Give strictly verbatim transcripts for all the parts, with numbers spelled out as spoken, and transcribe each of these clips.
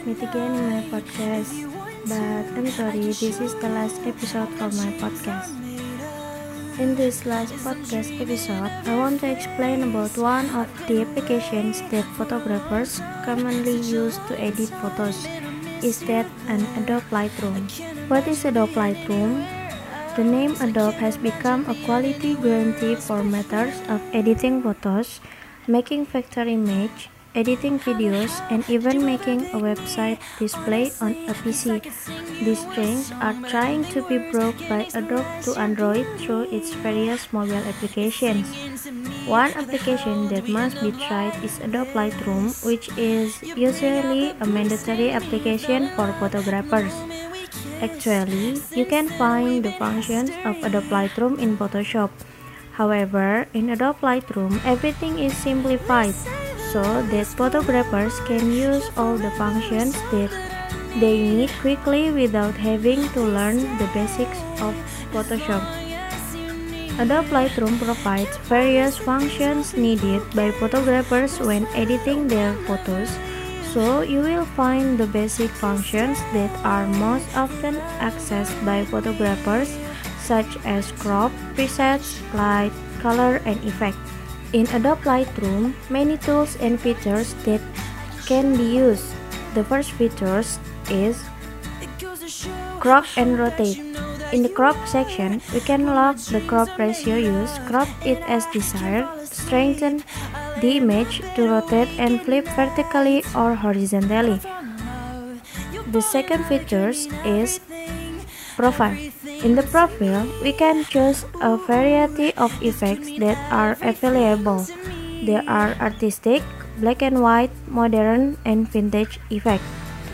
meet again in my podcast. But I'm sorry, this is the last episode for my podcast. In this last podcast episode, I want to explain about one of the applications that photographers commonly use to edit photos. Is that an Adobe Lightroom? What is Adobe Lightroom? The name Adobe has become a quality guarantee for matters of editing photos, making vector image, editing videos, and even making a website display on a P C. These trends are trying to be brought by Adobe to Android through its various mobile applications. One application that must be tried is Adobe Lightroom, which is usually a mandatory application for photographers. Actually, you can find the functions of Adobe Lightroom in Photoshop. However, in Adobe Lightroom, everything is simplified so that photographers can use all the functions that they need quickly without having to learn the basics of Photoshop. Adobe Lightroom provides various functions needed by photographers when editing their photos, so you will find the basic functions that are most often accessed by photographers, such as crop, presets, light, color, and effect. In Adobe Lightroom, many tools and features that can be used. The first feature is crop and rotate. In the crop section, we can lock the crop ratio used, crop it as desired, strengthen the image to rotate and flip vertically or horizontally. The second feature is profile. In the profile, we can choose a variety of effects that are available. There are artistic, black and white, modern, and vintage effects.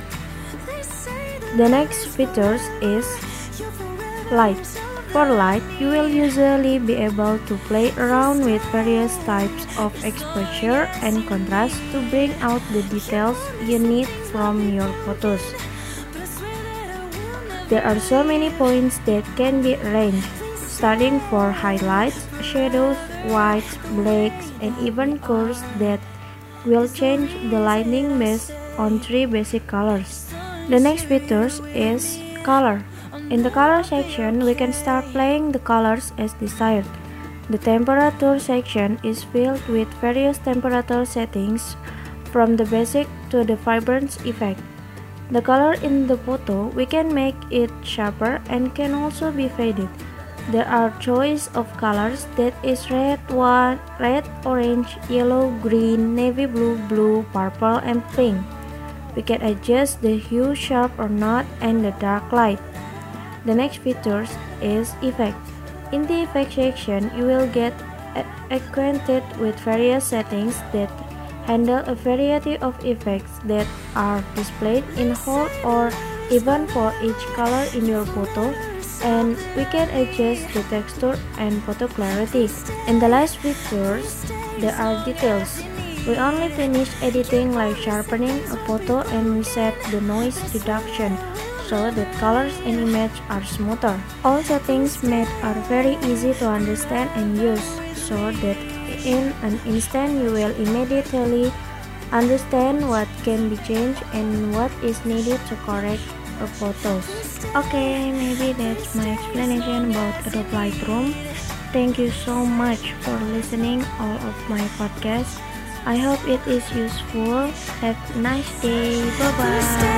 The next feature is light. For light, you will usually be able to play around with various types of exposure and contrast to bring out the details you need from your photos. There are so many points that can be arranged, starting for highlights, shadows, whites, blacks, and even curves that will change the lighting based on three basic colors. The next feature is color. In the color section, we can start playing the colors as desired. The temperature section is filled with various temperature settings, from the basic to the vibrance effect. The color in the photo, we can make it sharper and can also be faded. There are choice of colors that is red, white, red, orange, yellow, green, navy blue, blue, purple, and pink. We can adjust the hue sharp or not and the dark light. The next feature is effect. In the effect section, you will get acquainted with various settings that handle a variety of effects that are displayed in whole or even for each color in your photo, and we can adjust the texture and photo clarity. In the last features, there are details. We only finish editing like sharpening a photo and we set the noise reduction so that colors and image are smoother. All settings made are very easy to understand and use, so that in an instant you will immediately understand what can be changed and what is needed to correct a photos. Okay, maybe that's my explanation about Adobe Lightroom. Thank you so much for listening all of my podcast. I hope it is useful. Have a nice day. Bye bye.